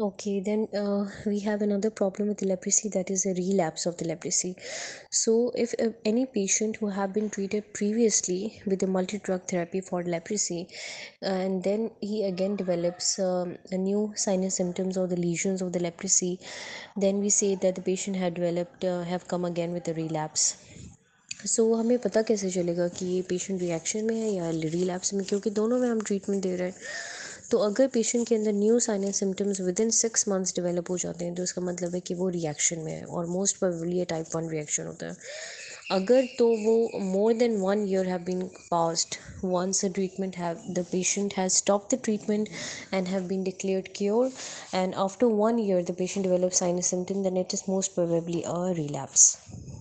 Okay, then we have another problem with leprosy, that is a relapse of the leprosy. So, if any patient who have been treated previously with a multi-drug therapy for leprosy, and then he again develops a new sinus symptoms or the lesions of the leprosy, then we say that the patient had developed have come again with a relapse. सो हमें पता कैसे चलेगा कि ये patient reaction में है या relapse में, क्योंकि दोनों में हम ट्रीटमेंट दे रहे हैं। तो अगर पेशेंट के अंदर new sinus symptoms within 6 months develop हो जाते हैं तो इसका मतलब है कि वो रिएक्शन में है, और मोस्ट प्रोबेबली ये टाइप 1 रिएक्शन होता है। अगर तो वो more than 1 year have been passed once a treatment have the patient has stopped the treatment and have been declared cured, and after 1 year the patient develops sinus symptom, then it is most probably a relapse.